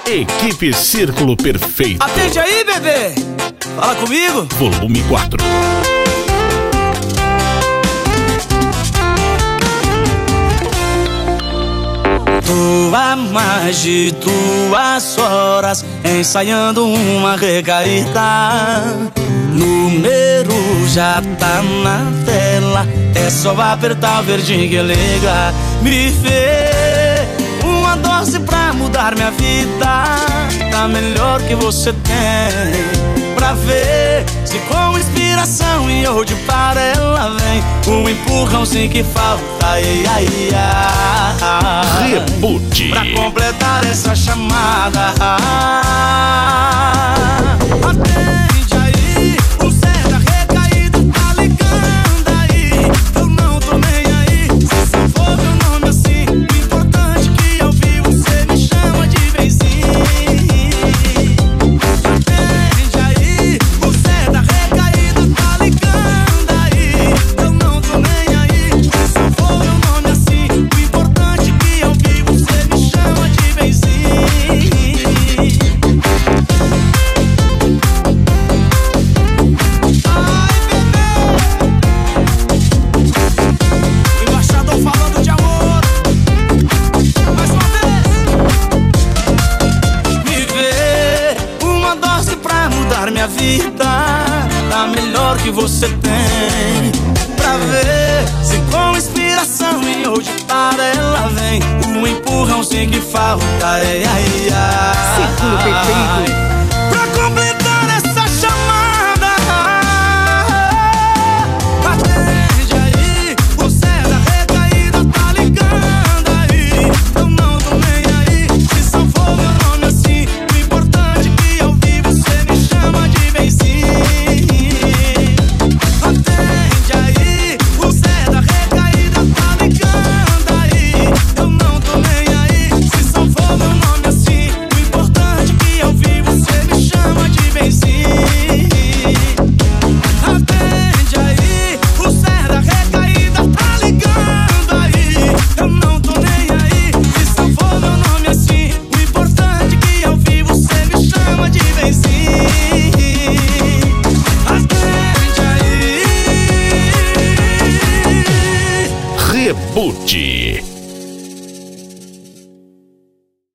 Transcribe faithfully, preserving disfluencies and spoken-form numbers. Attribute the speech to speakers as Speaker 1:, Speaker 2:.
Speaker 1: Equipe Círculo Perfeito.
Speaker 2: Atende aí, bebê. Fala comigo.
Speaker 1: Volume quatro.
Speaker 2: Tô há mais de duas horas ensaiando uma recaída. Número já tá na tela, é só apertar o verdinho que liga. Me vê uma dose pra mudar minha vida, tá melhor que você tem. Pra ver se com inspiração e hoje para ela vem um empurrãozinho que falta, ai, ai, ai.
Speaker 1: Reboot.
Speaker 2: Pra completar essa chamada. Atende aí, o Zé da recaída tá ligando aí. Eu não tô nem aí, se só for meu nome assim. O importante que eu vi, você me chama de benzinho. Atende aí, o Zé da recaída tá ligando aí. Eu não tô nem aí, se só for meu nome assim. O importante que eu vi, você me chama de benzinho. Ai, bebê, o embaixador falando de amor. Mais uma vez. Me vê uma dose pra mudar minha vida, tá melhor que você tem. Pra ver se com inspiração e hoje para ela vem um empurrãozinho que falta, ai, ai, ai.
Speaker 3: Círculo Perfeito.